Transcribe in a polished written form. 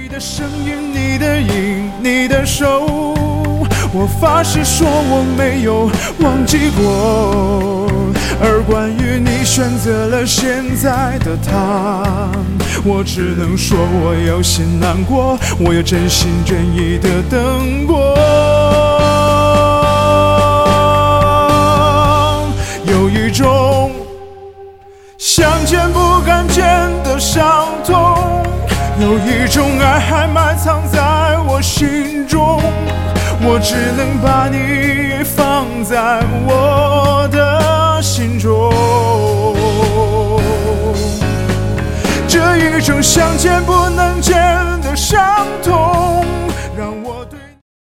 的声音，你的影，你的手，我发誓说我没有忘记过。而关于你选择了现在的他，我只能说我有些难过，我也真心真意的等过。有一种想见不敢见的伤痛，有一种爱还埋藏在我心中，我只能把你放在我的心中。这一种想见不能见的伤痛，让我